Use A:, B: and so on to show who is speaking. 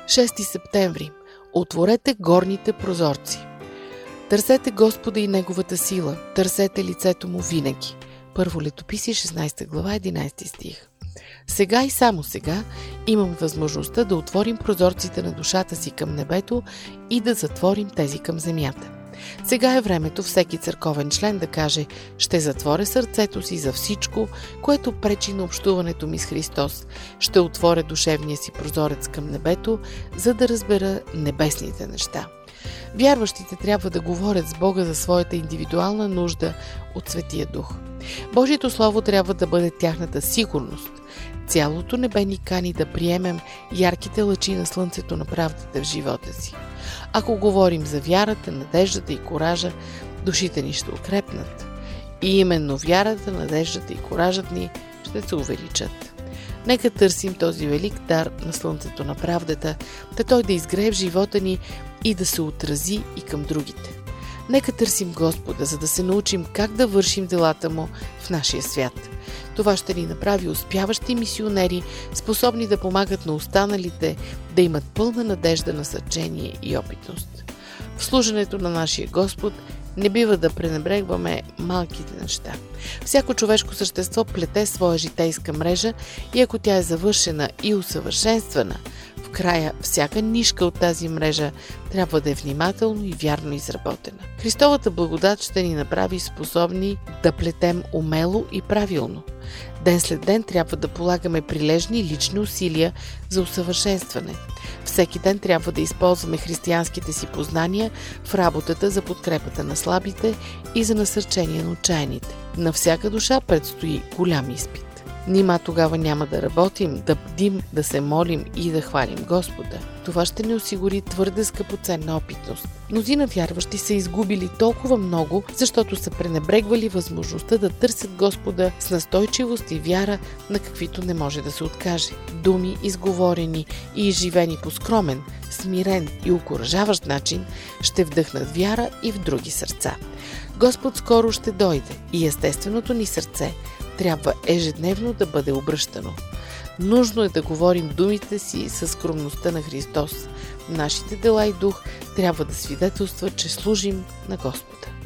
A: 6 септември. Отворете горните прозорци. Търсете Господа и Неговата сила. Търсете лицето Му винаги. Първо Летописи, 16 глава, 11 стих. Сега и само сега имаме възможността да отворим прозорците на душата си към небето и да затворим тези към земята. Сега е времето всеки църковен член да каже: ще затворя сърцето си за всичко, което пречи на общуването ми с Христос. Ще отворя душевния си прозорец към небето, за да разбера небесните неща. Вярващите трябва да говорят с Бога за своята индивидуална нужда от Светия Дух. Божието Слово трябва да бъде тяхната сигурност. Цялото небе ни кани да приемем ярките лъчи на слънцето на правдата в живота си. Ако говорим за вярата, надеждата и коража, душите ни ще укрепнат. И именно вярата, надеждата и коражът ни ще се увеличат. Нека търсим този велик дар на слънцето на правдата, да той да изгрее в живота ни и да се отрази и към другите. Нека търсим Господа, за да се научим как да вършим делата Му в нашия свят. Това ще ни направи успяващи мисионери, способни да помагат на останалите да имат пълна надежда, насърчение и опитност. В служенето на нашия Господ не бива да пренебрегваме малките неща. Всяко човешко същество плете своя житейска мрежа и ако тя е завършена и усъвършенствана, в края всяка нишка от тази мрежа трябва да е внимателно и вярно изработена. Христовата благодат ще ни направи способни да плетем умело и правилно. Ден след ден трябва да полагаме прилежни лични усилия за усъвършенстване. Всеки ден трябва да използваме християнските си познания в работата за подкрепата на слабите и за насърчение на отчаяните. На всяка душа предстои голям изпит. Нима тогава няма да работим, да бдим, да се молим и да хвалим Господа. Това ще ни осигури твърде скъпоценна опитност. Мнозина вярващи са изгубили толкова много, защото са пренебрегвали възможността да търсят Господа с настойчивост и вяра, на каквито не може да се откаже. Думи, изговорени и изживени по скромен, смирен и окуражаващ начин, ще вдъхнат вяра и в други сърца. Господ скоро ще дойде и естественото ни сърце трябва ежедневно да бъде обръщано. Нужно е да говорим думите си със скромността на Христос. Нашите дела и дух трябва да свидетелстват, че служим на Господа.